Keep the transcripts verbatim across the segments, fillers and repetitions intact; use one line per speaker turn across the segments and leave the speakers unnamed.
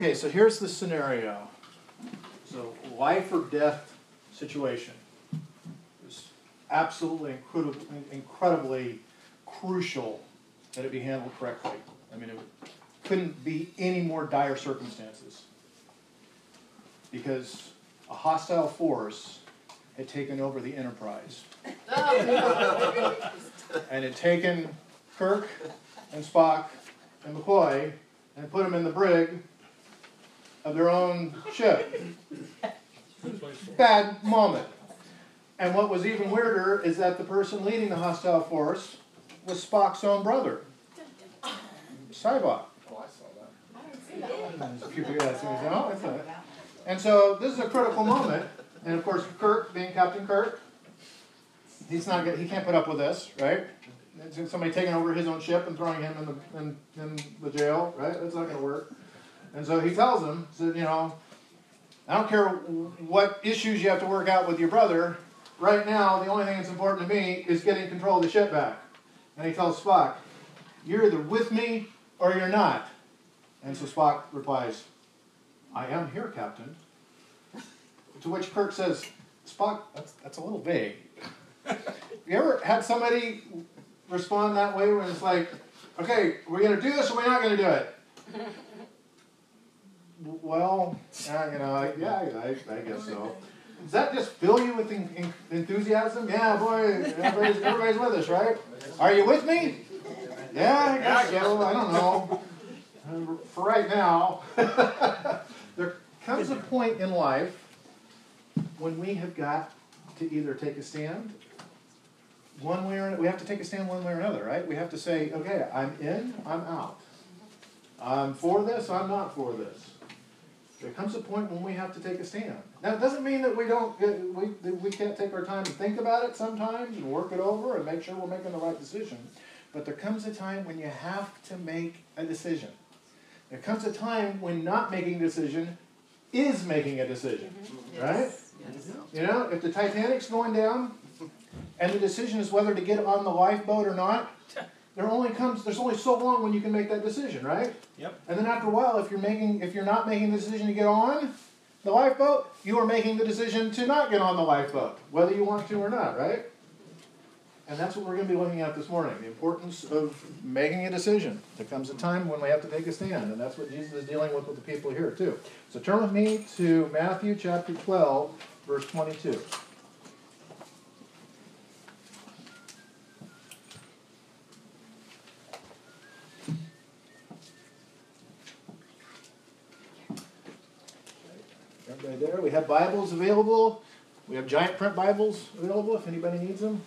Okay, so here's the scenario. So life or death situation. It's absolutely incredibly, incredibly crucial that it be handled correctly. I mean, it couldn't be any more dire circumstances. Because a hostile force had taken over the Enterprise. And had taken Kirk and Spock and McCoy and put them in the brig of their own ship. Bad moment. And what was even weirder is that the person leading the hostile force was Spock's own brother, Sybok.
Oh, I saw that. I didn't see that one.
There's a few people that say, oh, that's not it. And so this is a critical moment. And of course, Kirk, being Captain Kirk, he's not good, he can't put up with this, right? Somebody taking over his own ship and throwing him in the in, in the jail, right? That's not going to work. And so he tells him, said, you know, I don't care what issues you have to work out with your brother. Right now, the only thing that's important to me is getting control of the ship back. And he tells Spock, you're either with me or you're not. And so Spock replies, I am here, Captain. To which Kirk says, Spock, that's, that's a little vague. You ever had somebody respond that way when it's like, okay, we're going to do this or we're not going to do it? Well, uh, you know, I, yeah, I, I guess so. Does that just fill you with en enthusiasm? Yeah, boy, everybody's, everybody's with us, right? Are you with me? Yeah, I guess so. I don't know. Uh, for right now, there comes a point in life when we have got to either take a stand one way or we have to take a stand one way or another, right? We have to say, okay, I'm in, I'm out. I'm for this, I'm not for this. There comes a point when we have to take a stand. Now, it doesn't mean that we don't, we, that we can't take our time and think about it sometimes and work it over and make sure we're making the right decision. But there comes a time when you have to make a decision. There comes a time when not making a decision is making a decision, mm-hmm. right? Yes. Yes. You know, if the Titanic's going down and the decision is whether to get on the lifeboat or not, there only comes there's only so long when you can make that decision, right?
Yep.
And then after a while, if you're making if you're not making the decision to get on the lifeboat, you are making the decision to not get on the lifeboat, whether you want to or not, right? And that's what we're going to be looking at this morning, the importance of making a decision. There comes a time when we have to take a stand, and that's what Jesus is dealing with with the people here too. So turn with me to Matthew chapter twelve, verse twenty-two. Everybody there? We have Bibles available. We have giant print Bibles available if anybody needs them.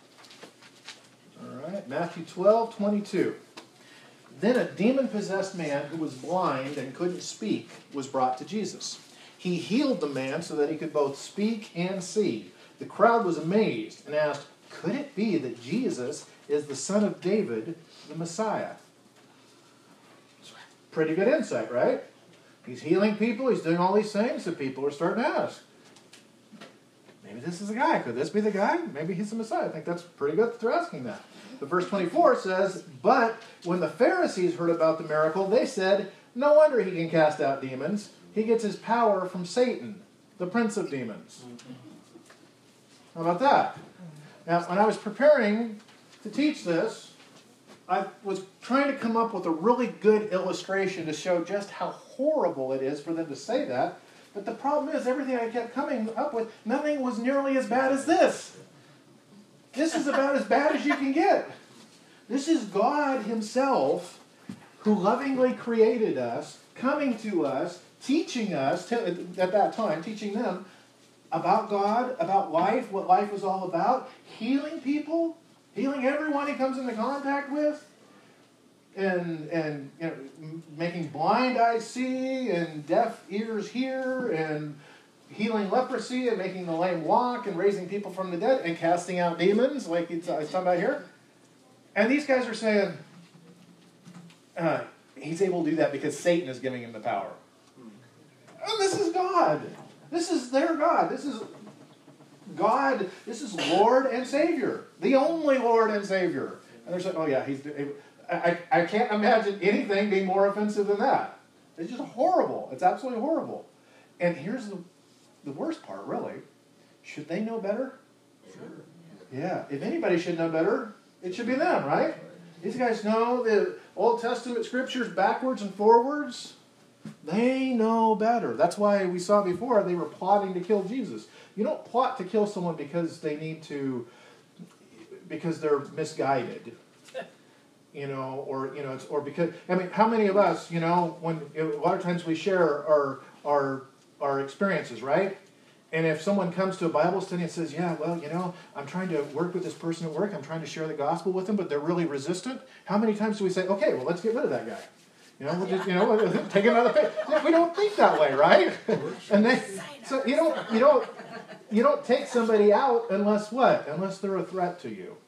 All right, Matthew twelve, twenty-two. Then a demon-possessed man who was blind and couldn't speak was brought to Jesus. He healed the man so that he could both speak and see. The crowd was amazed and asked, could it be that Jesus is the son of David, the Messiah? Pretty good insight, right? He's healing people, he's doing all these things, so people are starting to ask, maybe this is the guy. Could this be the guy? Maybe he's the Messiah. I think that's pretty good that they're asking that. But verse twenty-four says, but when the Pharisees heard about the miracle, they said, no wonder he can cast out demons. He gets his power from Satan, the prince of demons. How about that? Now, when I was preparing to teach this, I was trying to come up with a really good illustration to show just how horrible it is for them to say that. But the problem is, everything I kept coming up with, nothing was nearly as bad as this. This is about as bad as you can get. This is God himself who lovingly created us, coming to us, teaching us, to, at that time, teaching them about God, about life, what life was all about, healing people, healing everyone he comes into contact with, and and you know, making blind eyes see and deaf ears hear, and healing leprosy and making the lame walk and raising people from the dead and casting out demons, like it's, it's talking about here. And these guys are saying, uh, he's able to do that because Satan is giving him the power. Oh, this is God. This is their God. This is God. This is Lord and Savior. The only Lord and Savior. And they're saying, oh yeah, he's... I, I can't imagine anything being more offensive than that. It's just horrible. It's absolutely horrible. And here's the, the worst part, really. Should they know better?
Sure.
Yeah. If anybody should know better, it should be them, right? These guys know the Old Testament scriptures backwards and forwards. They know better. That's why we saw before they were plotting to kill Jesus. You don't plot to kill someone because they need to, because they're misguided. You know, or, you know, it's, or because, I mean, how many of us, you know, when, a lot of times we share our, our, our experiences, right? And if someone comes to a Bible study and says, yeah, well, you know, I'm trying to work with this person at work, I'm trying to share the gospel with them, but they're really resistant, how many times do we say, okay, well, let's get rid of that guy? You know, we'll just, you know, take him out of the picture. We don't think that way, right? And they, so you don't, you don't, you don't take somebody out unless what? Unless they're a threat to you.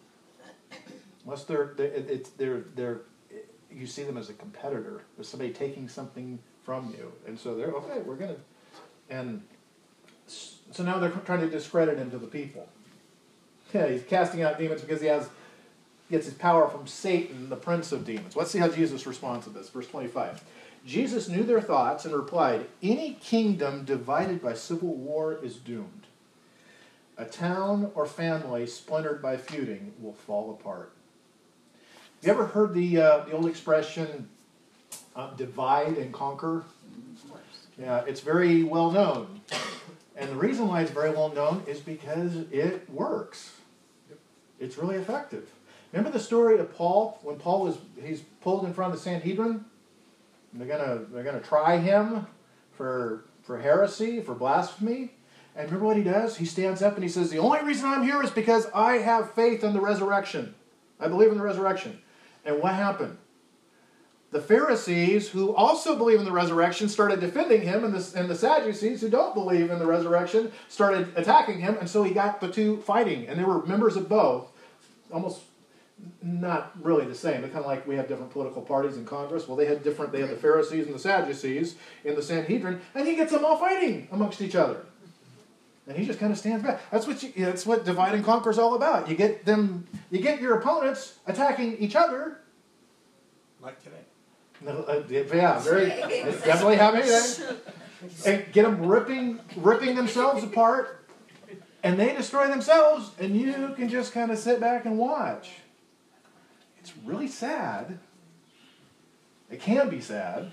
Unless they're, they're, it's, they're, they're, you see them as a competitor. There's somebody taking something from you. And so they're, okay, we're going to, and so now they're trying to discredit him to the people. Yeah, he's casting out demons because he has, gets his power from Satan, the prince of demons. Let's see how Jesus responds to this. Verse twenty-five. Jesus knew their thoughts and replied, any kingdom divided by civil war is doomed. A town or family splintered by feuding will fall apart. You ever heard the uh, the old expression, uh, divide and conquer? Yeah, it's very well known. And the reason why it's very well known is because it works. It's really effective. Remember the story of Paul? When Paul was, he's pulled in front of the Sanhedrin? And they're gonna they're gonna try him for for heresy, for blasphemy. And remember what he does? He stands up and he says, the only reason I'm here is because I have faith in the resurrection. I believe in the resurrection. And what happened? The Pharisees, who also believe in the resurrection, started defending him, and the, and the Sadducees, who don't believe in the resurrection, started attacking him, and so he got the two fighting. And they were members of both. Almost not really the same. They're kind of like we have different political parties in Congress. Well, they had different, they had the Pharisees and the Sadducees in the Sanhedrin, and he gets them all fighting amongst each other. And he just kind of stands back. That's what you, that's what divide and conquer is all about. You get them, you get your opponents attacking each other.
Like today.
No, uh, yeah, very. It's definitely happening today. And get them ripping, ripping themselves apart, and they destroy themselves, and you can just kind of sit back and watch. It's really sad. It can be sad.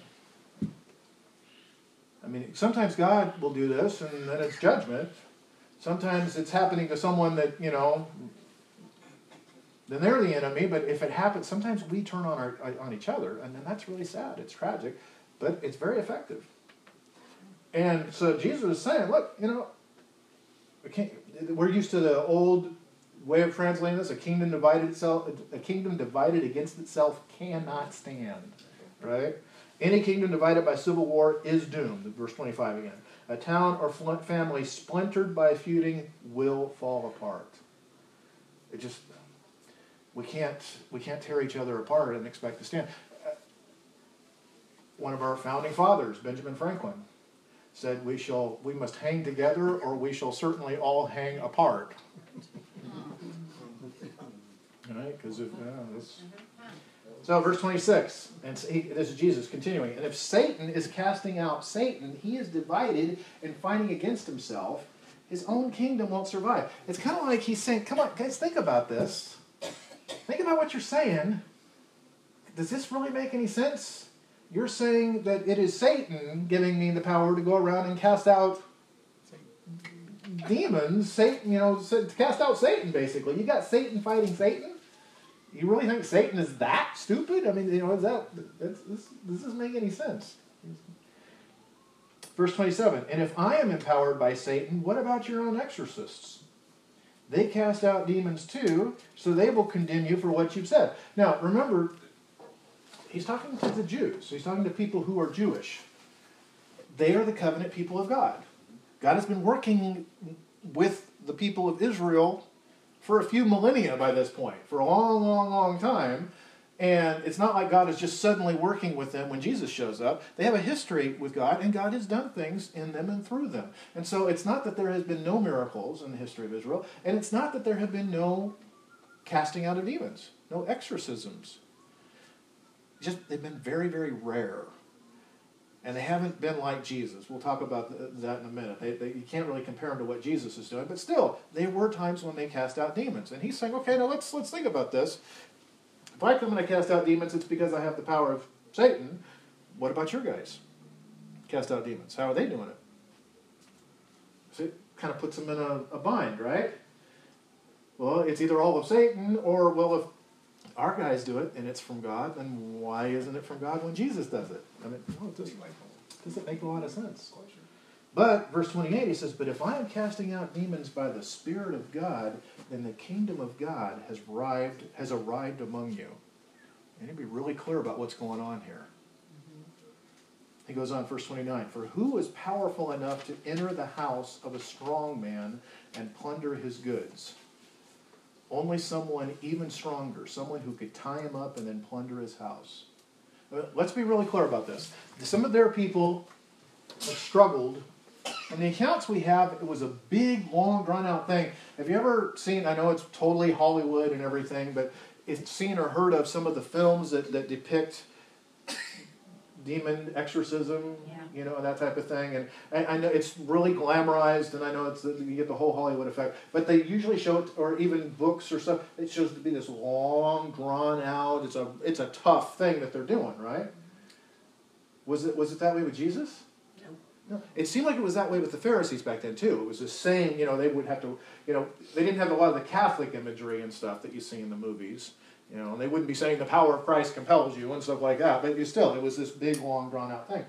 I mean, sometimes God will do this, and then it's judgment. Sometimes it's happening to someone that, you know, then they're the enemy. But if it happens, sometimes we turn on our on each other, and then that's really sad. It's tragic, but it's very effective. And so Jesus is saying, look, you know, we can't, we're used to the old way of translating this: a kingdom divided itself, a kingdom divided against itself cannot stand. Right? Any kingdom divided by civil war is doomed. Verse twenty-five again. A town or family splintered by feuding will fall apart. It just, we can't, we can't tear each other apart and expect to stand. One of our founding fathers, Benjamin Franklin, said, "We shall, we must hang together, or we shall certainly all hang apart." Right? Because if yeah, this. So, verse twenty-six, and he, this is Jesus continuing. And if Satan is casting out Satan, he is divided and fighting against himself. His own kingdom won't survive. It's kind of like he's saying, come on, guys, think about this. Think about what you're saying. Does this really make any sense? You're saying that it is Satan giving me the power to go around and cast out demons. Satan, you know, to cast out Satan, basically. You got Satan fighting Satan? You really think Satan is that stupid? I mean, you know, is that, that's, this, this doesn't make any sense. Verse twenty-seven, and if I am empowered by Satan, what about your own exorcists? They cast out demons too, so they will condemn you for what you've said. Now, remember, he's talking to the Jews. So he's talking to people who are Jewish. They are the covenant people of God. God has been working with the people of Israel for a few millennia by this point, for a long, long, long time. And it's not like God is just suddenly working with them when Jesus shows up. They have a history with God, and God has done things in them and through them. And so it's not that there has been no miracles in the history of Israel, and it's not that there have been no casting out of demons, no exorcisms. Just they've been very, very rare. And they haven't been like Jesus. We'll talk about th- that in a minute. They, they, you can't really compare them to what Jesus is doing. But still, there were times when they cast out demons. And he's saying, okay, now let's let's think about this. If I come and I cast out demons, it's because I have the power of Satan. What about your guys? Cast out demons. How are they doing it? So it kind of puts them in a, a bind, right? Well, it's either all of Satan, or, well, if our guys do it and it's from God, then why isn't it from God when Jesus does it? I mean, no, it doesn't, doesn't make a lot of sense. But, verse twenty-eight, he says, but if I am casting out demons by the Spirit of God, then the kingdom of God has arrived, has arrived among you. And he'd be really clear about what's going on here. He goes on, verse twenty-nine, for who is powerful enough to enter the house of a strong man and plunder his goods? Only someone even stronger, someone who could tie him up and then plunder his house. Let's be really clear about this. Some of their people have struggled. And the accounts we have, it was a big, long, drawn-out thing. Have you ever seen, I know it's totally Hollywood and everything, but it's seen or heard of some of the films that, that depict demon exorcism, yeah. you know, that type of thing. And I, I know it's really glamorized, and I know it's you get the whole Hollywood effect. But they usually show it, or even books or stuff. It shows to be this long, drawn out. It's a it's a tough thing that they're doing, right? Was it was it that way with Jesus? No. No. It seemed like it was that way with the Pharisees back then too. It was the same. You know, they would have to. You know, they didn't have a lot of the Catholic imagery and stuff that you see in the movies. You know, and they wouldn't be saying the power of Christ compels you and stuff like that. But you still, it was this big, long, drawn-out thing.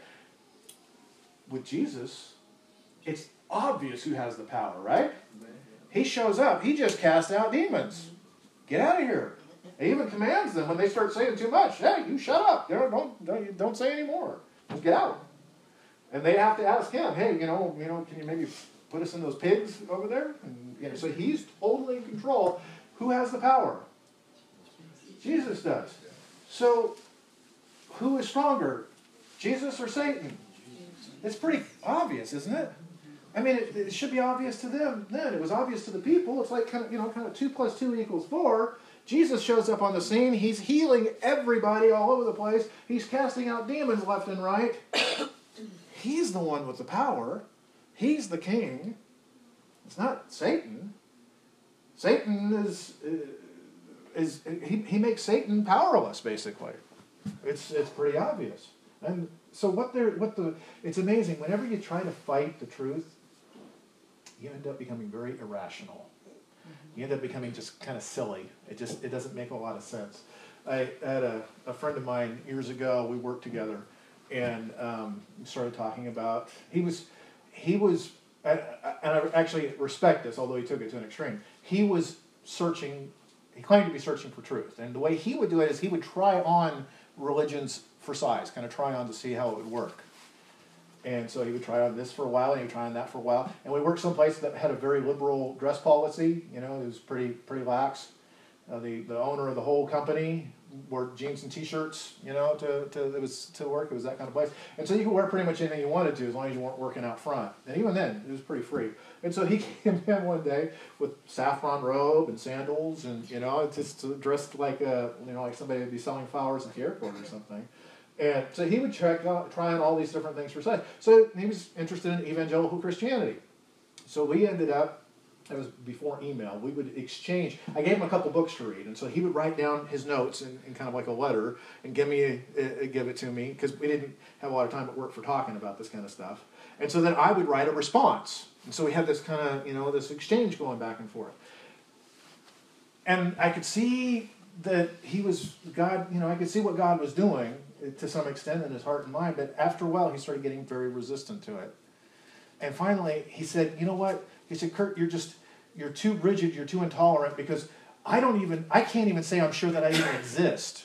With Jesus, it's obvious who has the power, right? He shows up. He just casts out demons. Get out of here. He even commands them when they start saying too much. Hey, you shut up. You know, don't, don't, don't say any more. Just get out. And they have to ask him, hey, you know, you know, can you maybe put us in those pigs over there? And, you know, so he's totally in control. Who has the power? Jesus does. So, who is stronger, Jesus or Satan? It's pretty obvious, isn't it? I mean, it, it should be obvious to them then. It was obvious to the people. It's like kind of, you know, kind of two plus two equals four. Jesus shows up on the scene. He's healing everybody all over the place. He's casting out demons left and right. He's the one with the power. He's the king. It's not Satan. Satan is... Uh, Is he, he makes Satan powerless, basically. It's it's pretty obvious. And so what they're what the it's amazing. Whenever you try to fight the truth, you end up becoming very irrational. You end up becoming just kind of silly. It just it doesn't make a lot of sense. I had a, a friend of mine years ago. We worked together, and um, we started talking about he was he was and I actually respect this, although he took it to an extreme. He was searching. He claimed to be searching for truth. And the way he would do it is he would try on religions for size, kind of try on to see how it would work. And so he would try on this for a while, and he would try on that for a while. And we worked someplace that had a very liberal dress policy. You know, it was pretty pretty lax. Uh, the, the owner of the whole company wore jeans and T-shirts, you know, to, to it was to work. It was that kind of place. And so you could wear pretty much anything you wanted to as long as you weren't working out front. And even then, it was pretty free. And so he came in one day with saffron robe and sandals, and you know, just dressed like a you know like somebody would be selling flowers at the airport or something. And so he would check out, try on all these different things for size. So he was interested in evangelical Christianity. So we ended up. That was before email. We would exchange. I gave him a couple books to read, and so he would write down his notes in, in kind of like a letter and give me a, a, give it to me because we didn't have a lot of time at work for talking about this kind of stuff. And so then I would write a response, and so we had this kind of you know this exchange going back and forth. And I could see that he was God. You know, I could see what God was doing to some extent in his heart and mind. But after a while, he started getting very resistant to it. And finally, he said, "You know what?" He said, "Kurt, you're just, you're too rigid, you're too intolerant, because I don't even, I can't even say I'm sure that I even exist."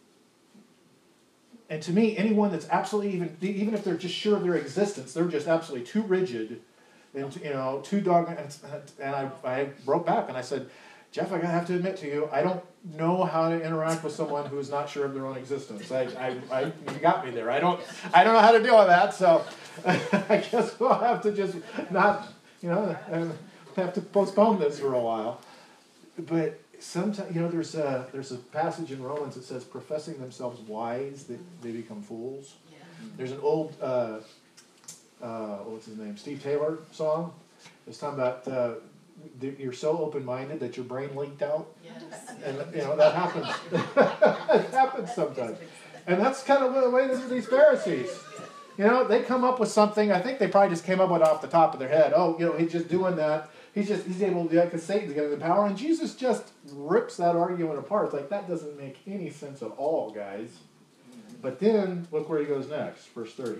And to me, anyone that's absolutely even, even if they're just sure of their existence, they're just absolutely too rigid, and you know, too dogmatic. And I, I broke back and I said, "Jeff, I have to admit to you, I don't know how to interact with someone who is not sure of their own existence. I, I, I you got me there. I don't, I don't know how to deal with that. So I guess we'll have to just not." You know, and have to postpone this for a while. But sometimes, you know, there's a, there's a passage in Romans that says, professing themselves wise, they, they become fools. There's an old, uh, uh, what's his name, Steve Taylor song. It's talking about uh, you're so open-minded that your brain leaked out.
Yes.
And, you know, that happens. It happens sometimes. And that's kind of the way of these Pharisees. You know, they come up with something. I think they probably just came up with it off the top of their head. Oh, you know, he's just doing that. He's just, he's able to do that because Satan's getting the power. And Jesus just rips that argument apart. It's like, that doesn't make any sense at all, guys. But then, look where he goes next. Verse thirty.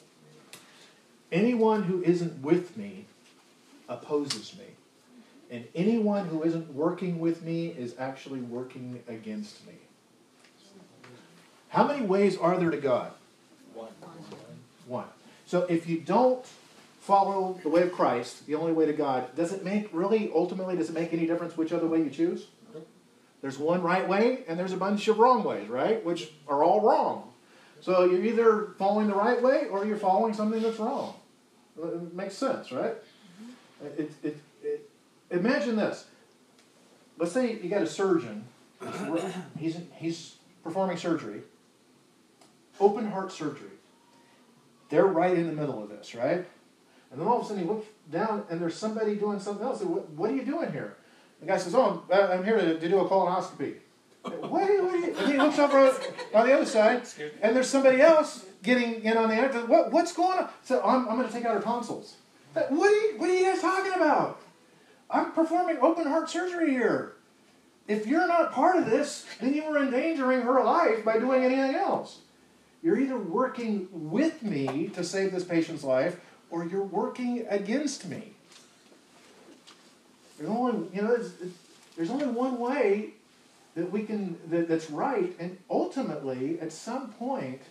Anyone who isn't with me opposes me. And anyone who isn't working with me is actually working against me. How many ways are there to God?
One.
One. So if you don't follow the way of Christ, the only way to God, does it make, really, ultimately, does it make any difference which other way you choose? There's one right way, and there's a bunch of wrong ways, right? Which are all wrong. So you're either following the right way, or you're following something that's wrong. It makes sense, right? It, it, it, imagine this. Let's say you got a surgeon. He's, he's performing surgery. Open heart surgery. They're right in the middle of this, right? And then all of a sudden he looks down and there's somebody doing something else. What, what are you doing here? The guy says, oh, I'm, I'm here to, to do a colonoscopy. What are you, what are you? And he looks over on the other side and there's somebody else getting in on the end. What, what's going on? So I'm, I'm going to take out her tonsils. What are, you, what are you guys talking about? I'm performing open heart surgery here. If you're not part of this, then you are endangering her life by doing anything else. You're either working with me to save this patient's life, or you're working against me. There's only, you know, there's, there's only one way that we can that, that's right, and ultimately, at some point,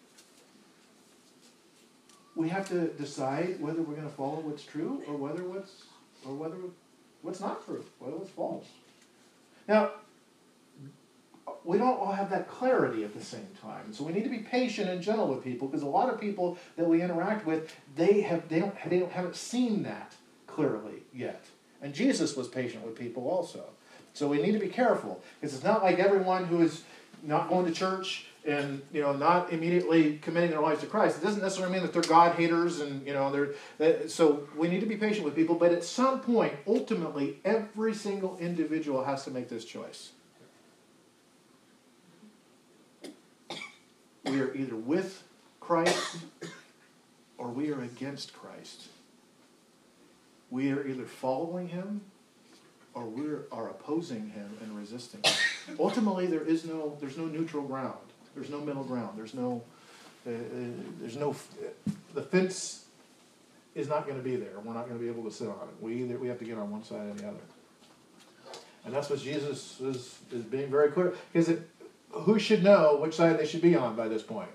we have to decide whether we're going to follow what's true or whether what's or whether what's not true, whether what's false. Now, we don't all have that clarity at the same time. So we need to be patient and gentle with people, because a lot of people that we interact with, they have they don't they don't haven't seen that clearly yet. And Jesus was patient with people also. So we need to be careful, because it's not like everyone who is not going to church and, you know, not immediately committing their lives to Christ. It doesn't necessarily mean that they're God haters, and, you know, they're that, so we need to be patient with people. But at some point, ultimately, every single individual has to make this choice. We are either with Christ or we are against Christ. We are either following him or we are opposing him and resisting him. Ultimately, there is no, there's no neutral ground. There's no middle ground. There's no, uh, there's no, the fence is not going to be there. We're not going to be able to sit on it. We either, we have to get on one side or the other. And that's what Jesus is, is being very clear. Because it, who should know which side they should be on by this point?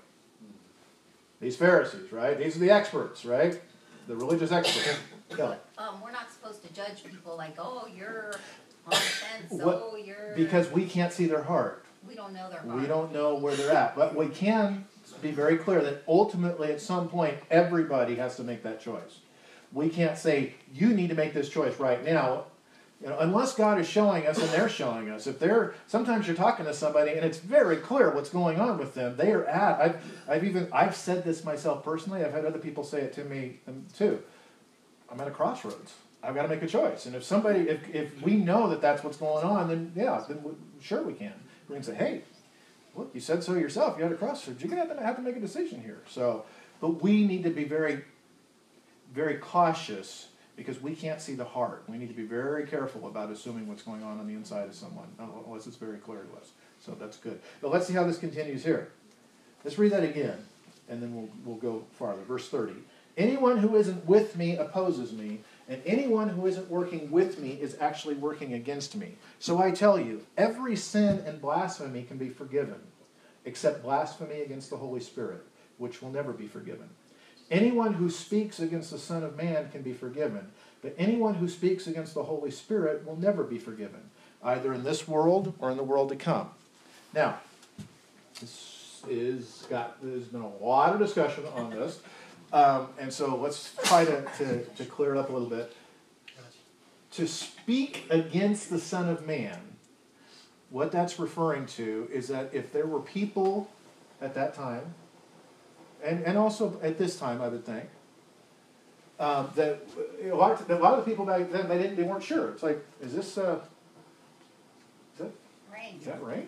These Pharisees, right? These are the experts, right? The religious experts. Kelly.
Um, we're not supposed to judge people like, oh, you're on the fence,
What,
oh, you're...
because we can't see their heart.
We don't know their heart.
We don't know where they're at. But we can be very clear that ultimately, at some point, everybody has to make that choice. We can't say, you need to make this choice right now. You know, unless God is showing us and they're showing us. If they're, sometimes you're talking to somebody and it's very clear what's going on with them. They are at, I've, I've even, I've said this myself personally. I've had other people say it to me too. I'm at a crossroads. I've got to make a choice. And if somebody, if, if we know that that's what's going on, then yeah, then we, sure we can. We can say, hey, look, you said so yourself. You're at a crossroads. You're going to have to make a decision here. So, but we need to be very, very cautious, because we can't see the heart. We need to be very careful about assuming what's going on on the inside of someone, unless it's very clear to us. So that's good. But let's see how this continues here. Let's read that again, and then we'll, we'll go farther. Verse thirty. Anyone who isn't with me opposes me, and anyone who isn't working with me is actually working against me. So I tell you, every sin and blasphemy can be forgiven, except blasphemy against the Holy Spirit, which will never be forgiven. Anyone who speaks against the Son of Man can be forgiven, but anyone who speaks against the Holy Spirit will never be forgiven, either in this world or in the world to come. Now, this is got, there's been a lot of discussion on this, um, and so let's try to, to, to clear it up a little bit. To speak against the Son of Man, what that's referring to is that if there were people at that time, and, and also at this time, I would think, um, that a lot, of, a lot of the people back then, they didn't, they weren't sure. It's like, is this, uh, is that,
Rain.
is that rain?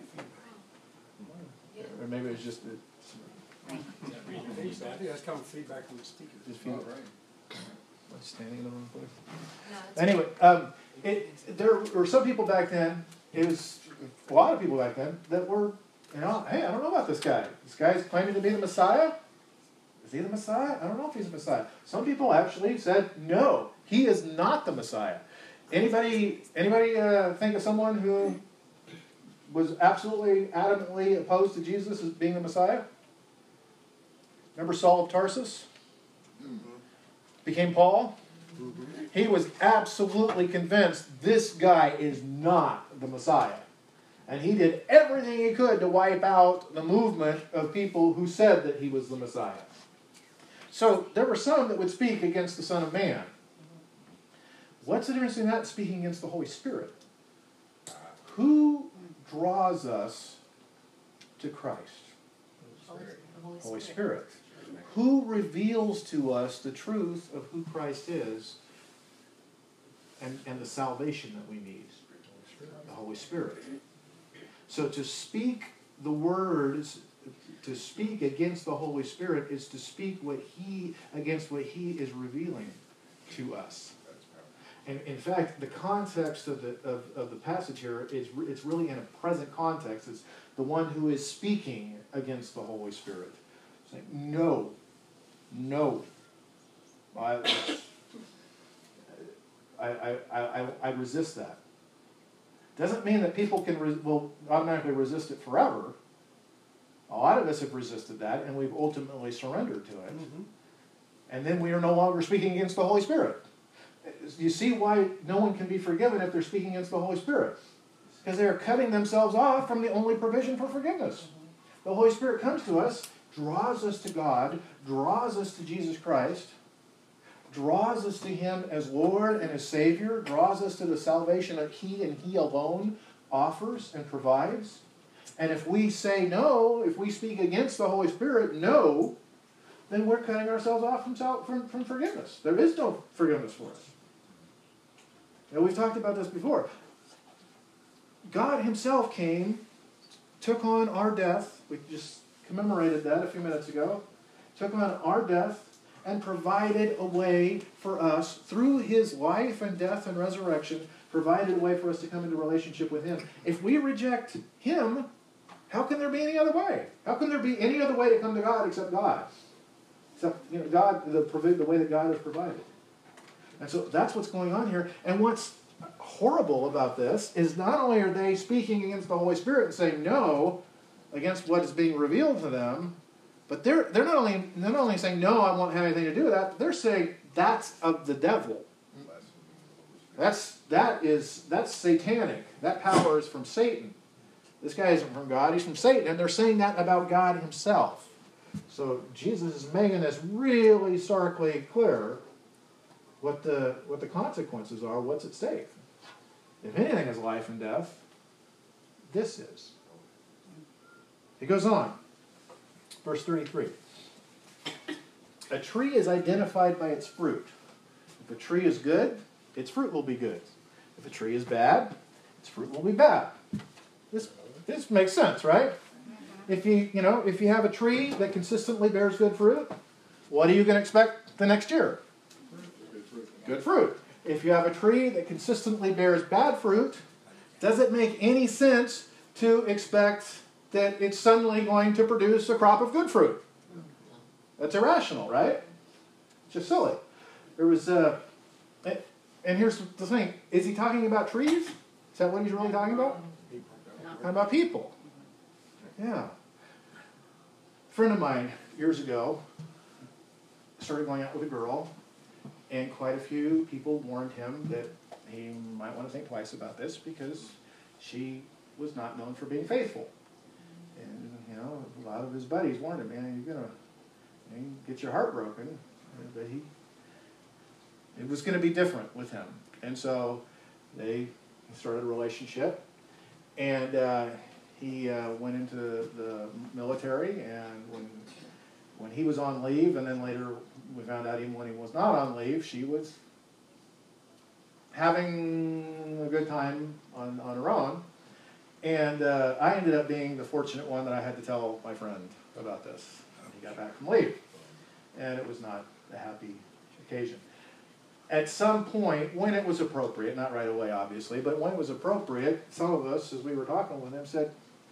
Or maybe it was just, uh,
Rain.
I think that's kind of feedback from the speaker.
just feedback. Am I standing in the wrong place?
No, it's
Anyway, um, it, there were some people back then, it was a lot of people back then, that were, you know, hey, I don't know about this guy. This guy's claiming to be the Messiah. Is he the Messiah? I don't know if he's the Messiah. Some people actually said, no, he is not the Messiah. Anybody, anybody uh, think of someone who was absolutely, adamantly opposed to Jesus as being the Messiah? Remember Saul of Tarsus? Became Paul? He was absolutely convinced this guy is not the Messiah. And he did everything he could to wipe out the movement of people who said that he was the Messiah. So there were some that would speak against the Son of Man. What's the difference in that and speaking against the Holy Spirit? Who draws us to Christ?
Holy, the Holy,
Holy
Spirit.
Spirit. Who reveals to us the truth of who Christ is and, and the salvation that we need? The Holy Spirit. So to speak the words, to speak against the Holy Spirit is to speak what He, against what He is revealing to us. And in fact, the context of the, of, of the passage here is it's really in a present context. It's the one who is speaking against the Holy Spirit. Saying, no, no. I, I, I, I, I resist that. Doesn't mean that people can re- will automatically resist it forever. A lot of us have resisted that, and we've ultimately surrendered to it. Mm-hmm. And then we are no longer speaking against the Holy Spirit. You see why no one can be forgiven if they're speaking against the Holy Spirit? Because they are cutting themselves off from the only provision for forgiveness. The Holy Spirit comes to us, draws us to God, draws us to Jesus Christ, draws us to Him as Lord and as Savior, draws us to the salvation that He and He alone offers and provides. And if we say no, if we speak against the Holy Spirit, no, then we're cutting ourselves off from, from, from forgiveness. There is no forgiveness for us. Now, we've talked about this before. God Himself came, took on our death. We just commemorated that a few minutes ago. Took on our death and provided a way for us through His life and death and resurrection, provided a way for us to come into relationship with Him. If we reject Him, how can there be any other way? How can there be any other way to come to God except God? Except, you know, God, the, the way that God has provided. And so that's what's going on here. And what's horrible about this is not only are they speaking against the Holy Spirit and saying no against what is being revealed to them, but they're they're not only they're not only saying no, I won't have anything to do with that. They're saying that's of the devil. That's that is that's satanic. That power is from Satan. This guy isn't from God; he's from Satan, and they're saying that about God Himself. So Jesus is making this really starkly clear what the what the consequences are, what's at stake. If anything is life and death, this is. He goes on. Verse thirty-three. A tree is identified by its fruit. If a tree is good, its fruit will be good. If a tree is bad, its fruit will be bad. This this makes sense, right? If you you know if you have a tree that consistently bears good fruit, what are you going to expect the next year? Good fruit. If you have a tree that consistently bears bad fruit, does it make any sense to expect that it's suddenly going to produce a crop of good fruit? That's irrational, right? It's just silly. There was a, and here's the thing: is he talking about trees? Is that what he's really talking about? Talking about people. Yeah. A friend of mine years ago started going out with a girl. And quite a few people warned him that he might want to think twice about this because she was not known for being faithful. And, you know, a lot of his buddies warned him, man, you're going to you know, get your heart broken. But he, it was going to be different with him. And so they started a relationship. And uh, he uh, went into the military, and when when he was on leave, and then later we found out even when he was not on leave, she was having a good time on, on her own. And uh, I ended up being the fortunate one that I had to tell my friend about this when he got back from leave. And it was not a happy occasion. At some point, when it was appropriate, not right away obviously, but when it was appropriate, some of us, as we were talking with him, said,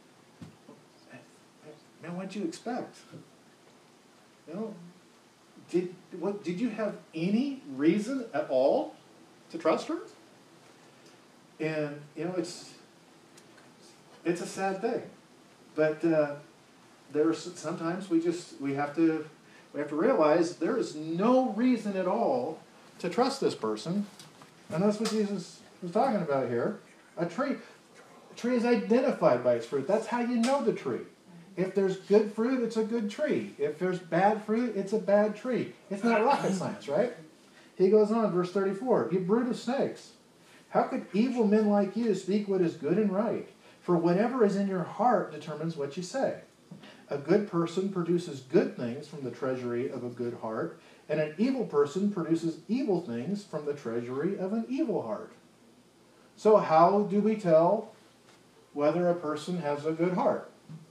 man, what'd you expect? You know, did, what, did you have any reason at all to trust her? And, you know, it's, it's a sad thing. But uh, there's sometimes we just, we have to, we have to realize there is no reason at all to trust this person. And that's what Jesus was talking about here. A tree, a tree is identified by its fruit. That's how you know the tree. If there's good fruit, it's a good tree. If there's bad fruit, it's a bad tree. It's not rocket science, right? He goes on, verse thirty-four, you brood of snakes, how could evil men like you speak what is good and right? For whatever is in your heart determines what you say. A good person produces good things from the treasury of a good heart, and an evil person produces evil things from the treasury of an evil heart. So how do we tell whether a person has a good heart?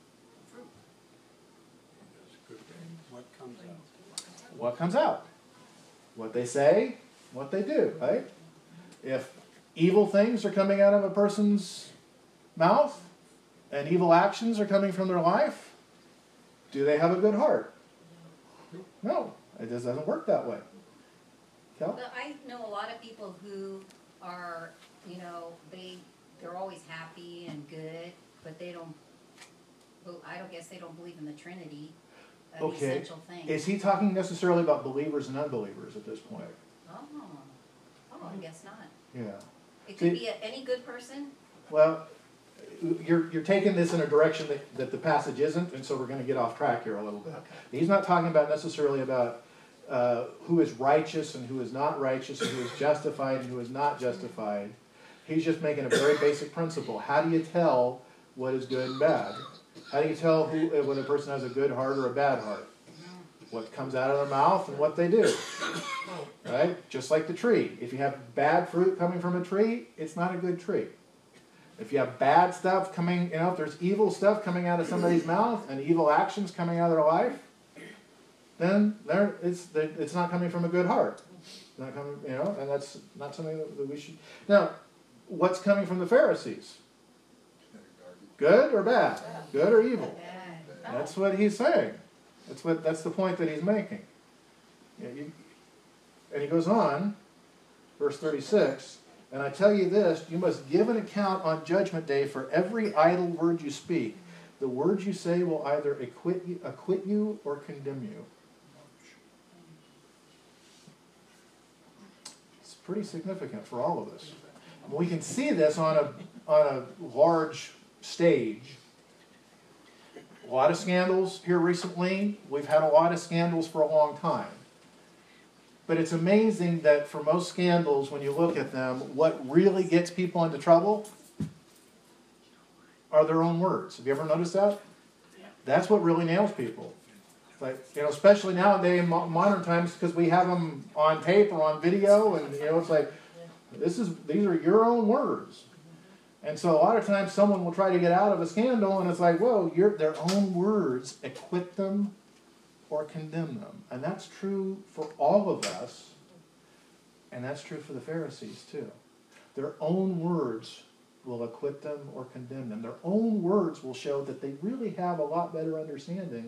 What comes out?
What comes out? What they say, what they do, right? If evil things are coming out of a person's mouth and evil actions are coming from their life, do they have a good heart? No, it just doesn't work that way. Kel?
But I know a lot of people who are, you know, they, they're always happy and good, but they don't, well, I don't guess they don't believe in the Trinity, an
Okay.
essential thing.
Is he talking necessarily about believers and unbelievers at this point?
Oh, oh, I guess not.
Yeah.
It could
See-
be a, any good person.
Well, you're, you're taking this in a direction that, that the passage isn't, and so we're going to get off track here a little bit. He's not talking about necessarily about uh, who is righteous and who is not righteous, and who is justified and who is not justified. He's just making a very basic principle. How do you tell what is good and bad? How do you tell who, whether a person has a good heart or a bad heart? What comes out of their mouth and what they do. Right? Just like the tree. If you have bad fruit coming from a tree, it's not a good tree. If you have bad stuff coming, you know, if there's evil stuff coming out of somebody's mouth and evil actions coming out of their life, then there it's it's not coming from a good heart. It's not coming, you know, and that's not something that, that we should. Now, what's coming from the Pharisees? Good or bad? Good or evil? That's what he's saying. That's what that's the point that he's making. Yeah, you, and he goes on, verse thirty-six. And I tell you this, you must give an account on Judgment Day for every idle word you speak. The words you say will either acquit you, acquit you or condemn you. It's pretty significant for all of us. We can see this on a, on a large stage. A lot of scandals here recently. We've had a lot of scandals for a long time. But it's amazing that for most scandals, when you look at them, what really gets people into trouble are their own words. Have you ever noticed that? That's what really nails people. Like, you know, especially nowadays in modern times, because we have them on tape or on video, and you know, it's like this is these are your own words. And so a lot of times, someone will try to get out of a scandal, and it's like, whoa, your their own words acquit them or condemn them. And that's true for all of us, and that's true for the Pharisees too. Their own words will acquit them or condemn them. Their own words will show that they really have a lot better understanding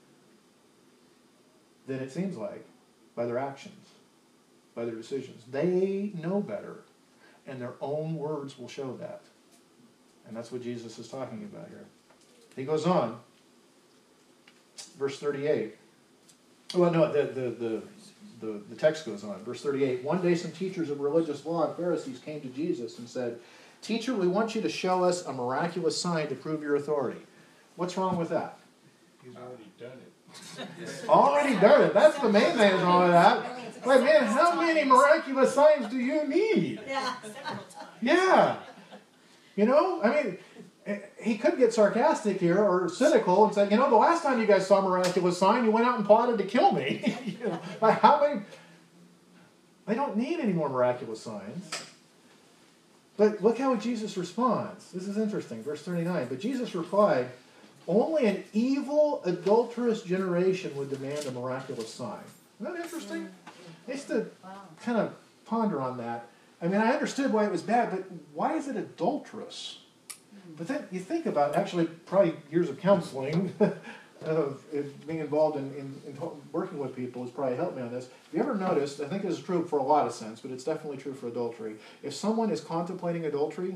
than it seems like by their actions, by their decisions. They know better, and their own words will show that. And that's what Jesus is talking about here. He goes on, verse thirty-eight. Well, no, the, the, the, the, the text goes on. Verse thirty-eight. One day some teachers of religious law and Pharisees came to Jesus and said, Teacher, we want you to show us a miraculous sign to prove your authority. What's wrong with that?
He's already done it.
Already done it. That's the main thing that's wrong with that. Like, man, how many miraculous signs do you need?
Yeah.
Yeah. You know, I mean, he could get sarcastic here or cynical and say, you know, the last time you guys saw a miraculous sign, you went out and plotted to kill me. You know, like how many? They don't need any more miraculous signs. But look how Jesus responds. This is interesting. Verse thirty-nine. But Jesus replied, only an evil, adulterous generation would demand a miraculous sign. Isn't that interesting? I used to kind of ponder on that. I mean, I understood why it was bad, but why is it adulterous? But then you think about, actually, probably years of counseling, of being involved in, in, in working with people has probably helped me on this. Have you ever noticed, I think this is true for a lot of sense, but it's definitely true for adultery. If someone is contemplating adultery,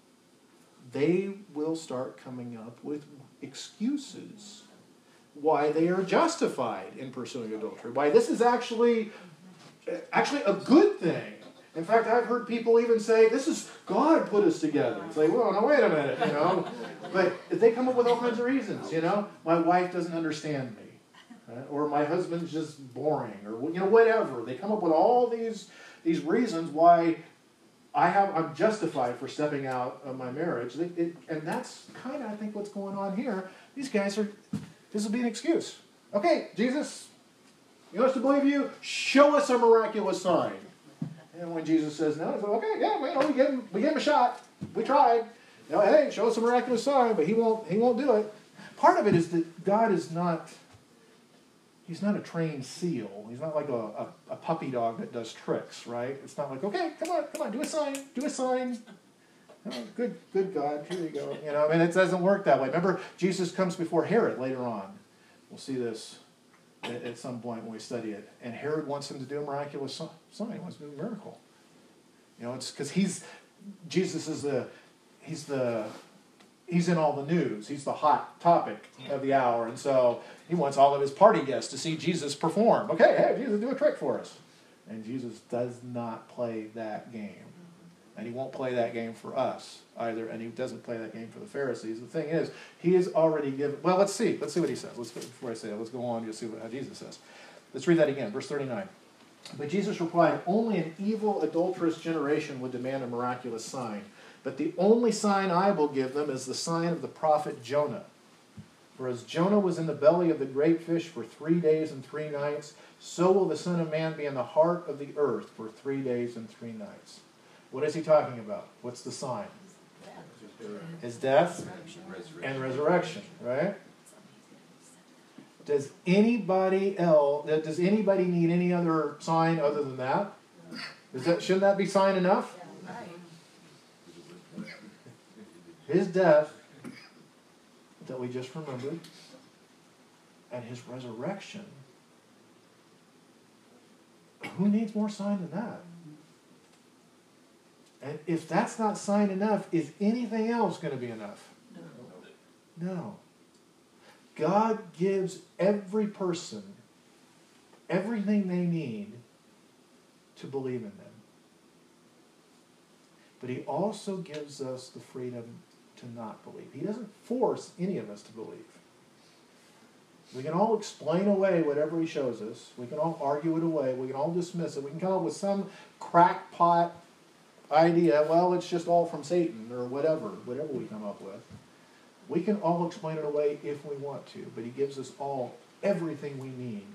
they will start coming up with excuses why they are justified in pursuing adultery, why this is actually, actually a good thing. In fact, I've heard people even say, this is God put us together. It's like, well, no, wait a minute, you know. But they come up with all kinds of reasons, you know. My wife doesn't understand me. Right? Or my husband's just boring. Or, you know, whatever. They come up with all these, these reasons why I have, I'm justified for stepping out of my marriage. It, it, and that's kind of, I think, what's going on here. These guys are, this will be an excuse. Okay, Jesus, you want us to believe you? Show us a miraculous sign. And when Jesus says no, it's like, okay, yeah, you know, we gave him, we gave him a shot. We tried. You know, hey, show us a miraculous sign, but he won't, he won't do it. Part of it is that God is not, he's not a trained seal. He's not like a, a, a puppy dog that does tricks, right? It's not like, okay, come on, come on, do a sign, do a sign. Oh, good, good God, here you go. You know, I mean, it doesn't work that way. Remember, Jesus comes before Herod later on. We'll see this at some point when we study it. And Herod wants him to do a miraculous sign. He wants to do a miracle. You know, it's because he's, Jesus is the, he's the, he's in all the news. He's the hot topic of the hour. And so he wants all of his party guests to see Jesus perform. Okay, hey, Jesus, do a trick for us. And Jesus does not play that game. And he won't play that game for us either, and he doesn't play that game for the Pharisees. The thing is, he has already given... Well, let's see. Let's see what he says. Let's, before I say that, let's go on. You'll see what, how Jesus says. Let's read that again, verse thirty-nine. But Jesus replied, only an evil, adulterous generation would demand a miraculous sign. But the only sign I will give them is the sign of the prophet Jonah. For as Jonah was in the belly of the great fish for three days and three nights, so will the Son of Man be in the heart of the earth for three days and three nights. What is he talking about? What's the sign? His death and resurrection, right? Does anybody else, does anybody need any other sign other than that? Is that shouldn't that be sign enough? His death that we just remembered and his resurrection. Who needs more sign than that? And if that's not sign enough, is anything else going to be enough? No. No. God gives every person everything they need to believe in them. But he also gives us the freedom to not believe. He doesn't force any of us to believe. We can all explain away whatever he shows us. We can all argue it away. We can all dismiss it. We can come up with some crackpot idea, well, it's just all from Satan or whatever, whatever we come up with. We can all explain it away if we want to, but he gives us all everything we need.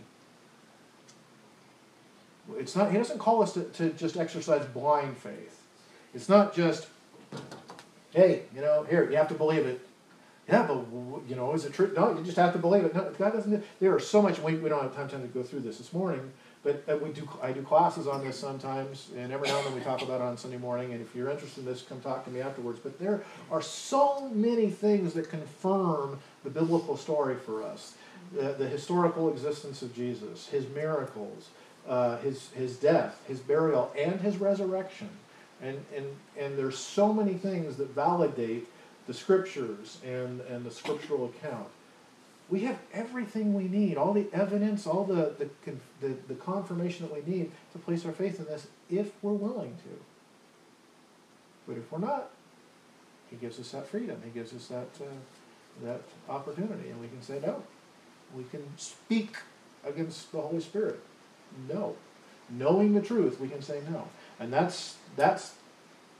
It's not, he doesn't call us to, to just exercise blind faith. It's not just, hey, you know, here, you have to believe it. Yeah, but, you know, is it true? No, you just have to believe it. No, God doesn't. There are so much, we, we don't have time, time to go through this this morning, but uh, we do. I do classes on this sometimes, and every now and then we talk about it on Sunday morning, and if you're interested in this, come talk to me afterwards. But there are so many things that confirm the biblical story for us. The, the historical existence of Jesus, his miracles, uh, his, his death, his burial, and his resurrection. And, and, and there's so many things that validate the scriptures and, and the scriptural account. We have everything we need, all the evidence, all the, the, the, the confirmation that we need to place our faith in this if we're willing to. But if we're not, he gives us that freedom. He gives us that, uh, that opportunity, and we can say no. We can speak against the Holy Spirit. No. Knowing the truth, we can say no. And that's that's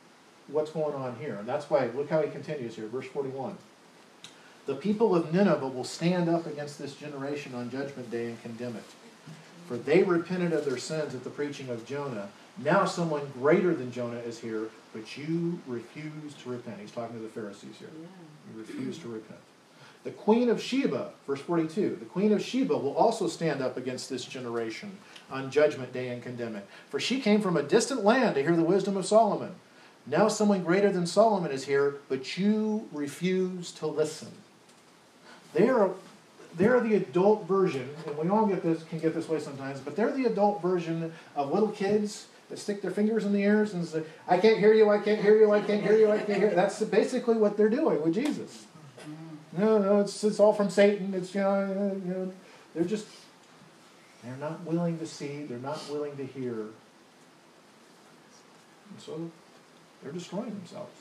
what's going on here. And that's why, look how he continues here, verse forty-one. The people of Nineveh will stand up against this generation on judgment day and condemn it. For they repented of their sins at the preaching of Jonah. Now someone greater than Jonah is here, but you refuse to repent. He's talking to the Pharisees here. You refuse to repent. The queen of Sheba, verse forty-two, the queen of Sheba will also stand up against this generation on judgment day and condemn it. For she came from a distant land to hear the wisdom of Solomon. Now someone greater than Solomon is here, but you refuse to listen. They are, they're the adult version, and we all get this, can get this way sometimes, but they're the adult version of little kids that stick their fingers in the ears and say, I can't hear you, I can't hear you, I can't hear you, I can't hear you. That's basically what they're doing with Jesus. No, no, it's, it's all from Satan. It's, you know, you know, they're just, they're not willing to see, they're not willing to hear. And so they're destroying themselves.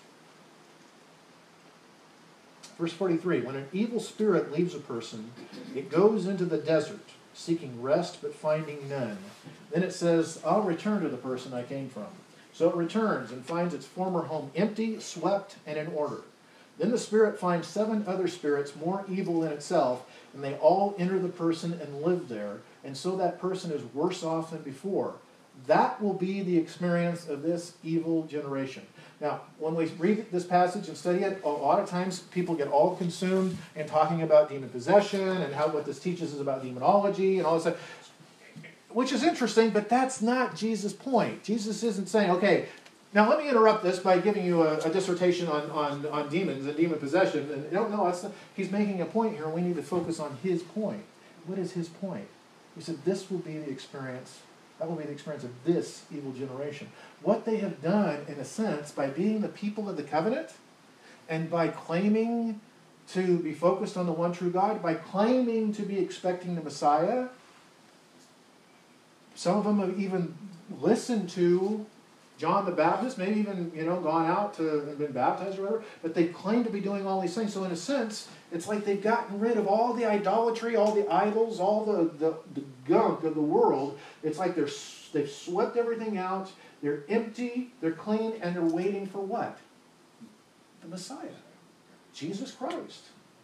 Verse forty-three, when an evil spirit leaves a person, it goes into the desert, seeking rest but finding none. Then it says, I'll return to the person I came from. So it returns and finds its former home empty, swept, and in order. Then the spirit finds seven other spirits more evil than itself, and they all enter the person and live there, and so that person is worse off than before. That will be the experience of this evil generation. Now, when we read this passage and study it, a lot of times people get all consumed in talking about demon possession and how what this teaches is about demonology and all this stuff, which is interesting, but that's not Jesus' point. Jesus isn't saying, okay, now let me interrupt this by giving you a, a dissertation on, on, on demons and demon possession. And no, no, that's not, he's making a point here, and we need to focus on his point. What is his point? He said this will be the experience. That will be the experience of this evil generation. What they have done, in a sense, by being the people of the covenant and by claiming to be focused on the one true God, by claiming to be expecting the Messiah, some of them have even listened to John the Baptist, maybe even, you know, gone out to and been baptized or whatever, but they claim to be doing all these things. So in a sense, it's like they've gotten rid of all the idolatry, all the idols, all the, the, the gunk of the world. It's like they're, they've swept everything out, they're empty, they're clean, and they're waiting for what? The Messiah, Jesus Christ.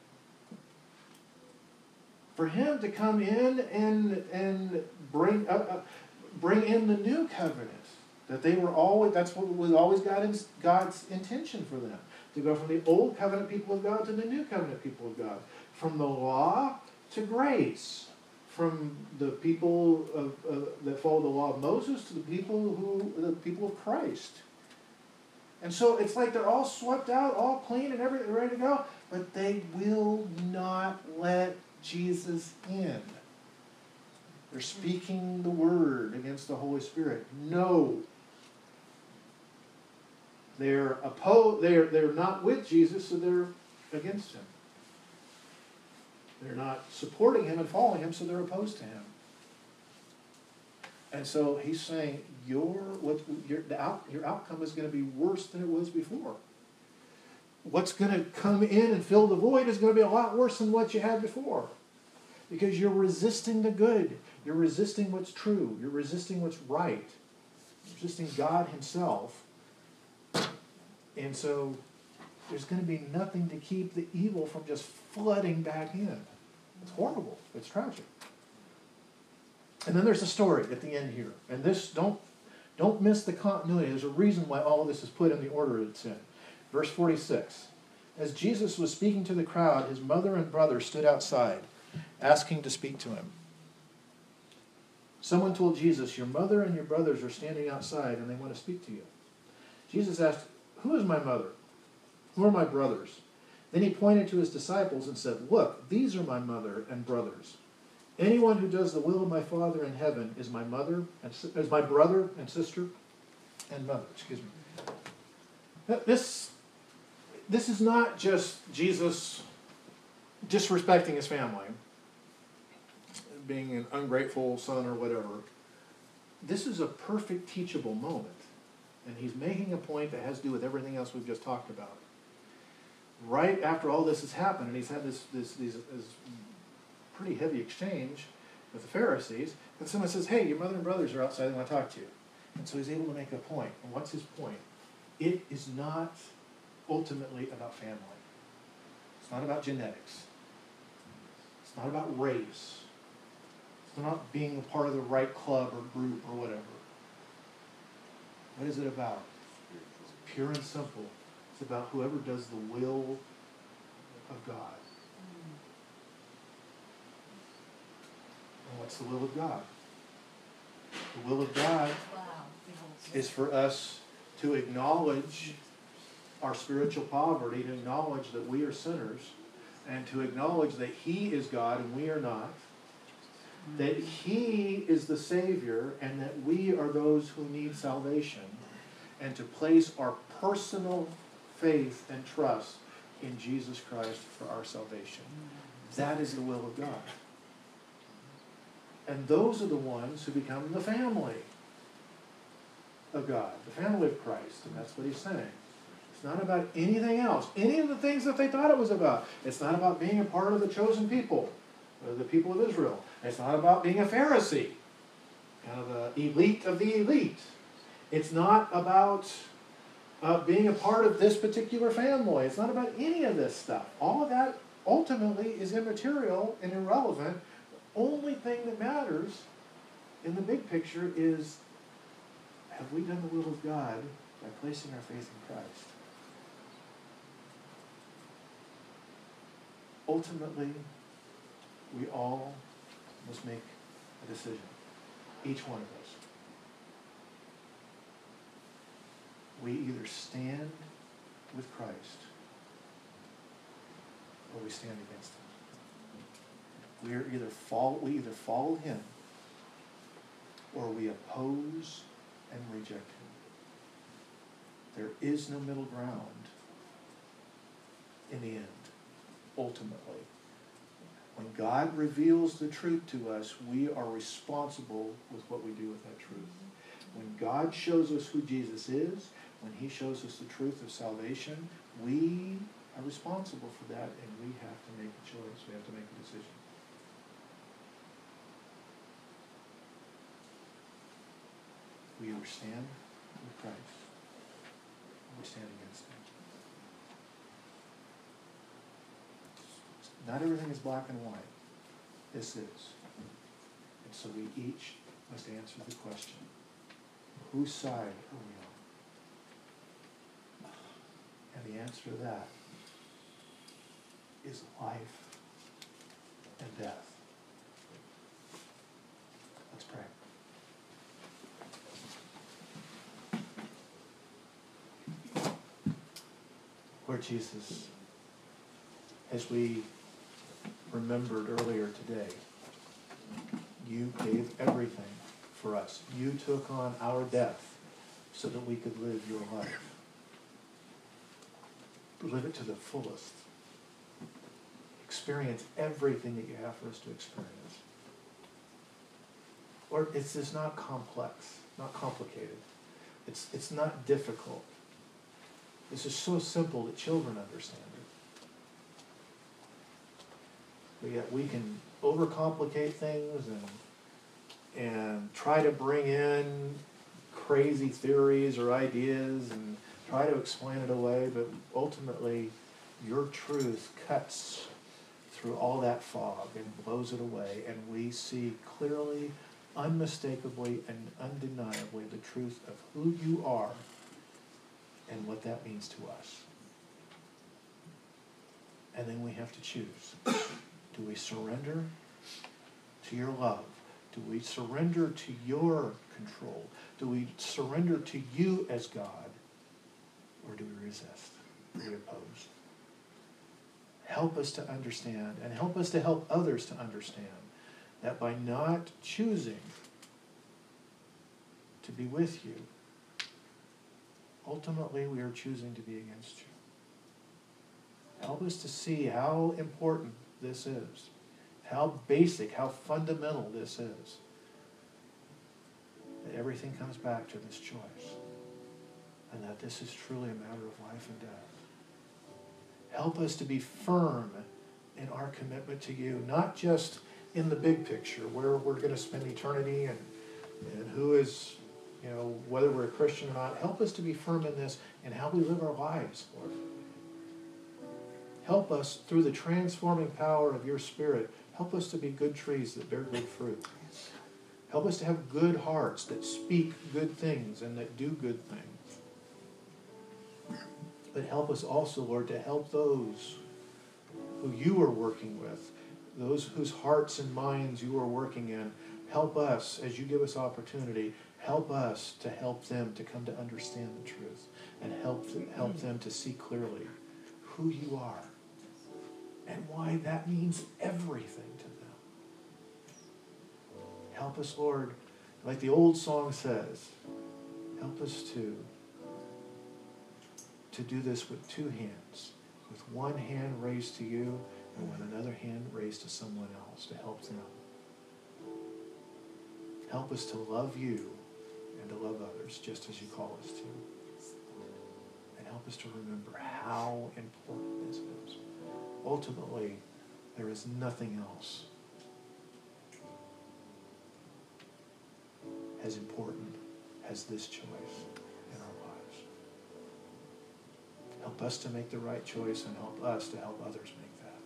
For him to come in and, and bring, uh, uh, bring in the new covenant. That they were always, that's what was always God's, God's intention for them. To go from the old covenant people of God to the new covenant people of God. From the law to grace. From the people of, uh, that follow the law of Moses to the people who, the people of Christ. And so it's like they're all swept out, all clean and everything ready to go, but they will not let Jesus in. They're speaking the word against the Holy Spirit. No. They're opposed, they're, they're not with Jesus, so they're against him. They're not supporting him and following him, so they're opposed to him. And so he's saying, your, what, your, the out, your outcome is going to be worse than it was before. What's going to come in and fill the void is going to be a lot worse than what you had before. Because you're resisting the good. You're resisting what's true. You're resisting what's right. You're resisting God himself. And so there's going to be nothing to keep the evil from just flooding back in. It's horrible. It's tragic. And then there's a story at the end here. And this, don't, don't miss the continuity. There's a reason why all of this is put in the order it's in. Verse forty-six. As Jesus was speaking to the crowd, his mother and brother stood outside, asking to speak to him. Someone told Jesus, your mother and your brothers are standing outside and they want to speak to you. Jesus asked, who is my mother? Who are my brothers? Then he pointed to his disciples and said, look, these are my mother and brothers. Anyone who does the will of my Father in heaven is my mother and is my brother and sister and mother. Excuse me. This, this is not just Jesus disrespecting his family, being an ungrateful son or whatever. This is a perfect teachable moment. And he's making a point that has to do with everything else we've just talked about. Right after all this has happened, and he's had this, this, this, this pretty heavy exchange with the Pharisees, and someone says, hey, your mother and brothers are outside, they want to talk to you. And so he's able to make a point. And what's his point? it is not ultimately about family. It's not about genetics. It's not about race. It's not being a part of the right club or group or whatever. What is it about? It's pure and simple. It's about whoever does the will of God. And what's the will of God? The will of God
Wow.
is for us to acknowledge our spiritual poverty, to acknowledge that we are sinners, and to acknowledge that He is God and we are not, that He is the Savior and that we are those who need salvation, and to place our personal faith and trust in Jesus Christ for our salvation. That is the will of God. And those are the ones who become the family of God, the family of Christ, and that's what he's saying. It's not about anything else, any of the things that they thought it was about. It's not about being a part of the chosen people, the people of Israel. It's not about being a Pharisee, kind of the elite of the elite. It's not about uh, being a part of this particular family. It's not about any of this stuff. All of that ultimately is immaterial and irrelevant. The only thing that matters in the big picture is, have we done the will of God by placing our faith in Christ? Ultimately, we all must make a decision. Each one of us. We either stand with Christ or we stand against him. We are either follow, we either follow him or we oppose and reject him. There is no middle ground in the end, ultimately. When God reveals the truth to us, we are responsible with what we do with that truth. When God shows us who Jesus is, when he shows us the truth of salvation, we are responsible for that, and we have to make a choice. We have to make a decision. We either stand with Christ or we stand against him. Not everything is black and white. This is. And so we each must answer the question, whose side are we on? And the answer to that is life and death. Let's pray. Lord Jesus, as we remembered earlier today, you gave everything for us. You took on our death so that we could live your life. Live it to the fullest. Experience everything that you have for us to experience. Lord, it's just not complex, not complicated. It's, it's not difficult. This is so simple that children understand it. But yet we can overcomplicate things and, and try to bring in crazy theories or ideas and try to explain it away, but ultimately your truth cuts through all that fog and blows it away, and we see clearly, unmistakably, and undeniably the truth of who you are and what that means to us. And then we have to choose. Do we surrender to your love? Do we surrender to your control? Do we surrender to you as God? Or do we resist? Do we oppose? Help us to understand, and help us to help others to understand, that by not choosing to be with you, ultimately we are choosing to be against you. Help us to see how important this is, how basic, how fundamental this is, that everything comes back to this choice, and that this is truly a matter of life and death. Help us to be firm in our commitment to you, not just in the big picture, where we're going to spend eternity and, and who is, you know, whether we're a Christian or not, help us to be firm in this and how we live our lives, Lord. Help us through the transforming power of your Spirit. Help us to be good trees that bear good fruit. Help us to have good hearts that speak good things and that do good things. But help us also, Lord, to help those who you are working with, those whose hearts and minds you are working in. Help us, as you give us opportunity, help us to help them to come to understand the truth and help, help them to see clearly who you are and why that means everything to them. Help us, Lord, like the old song says, help us to, to do this with two hands, with one hand raised to you and with another hand raised to someone else to help them. Help us to love you and to love others just as you call us to. And help us to remember how important this is. Ultimately, there is nothing else as important as this choice in our lives. Help us to make the right choice and help us to help others make that.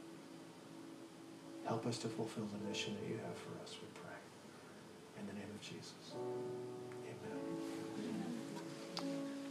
Help us to fulfill the mission that you have for us, we pray. In the name of Jesus.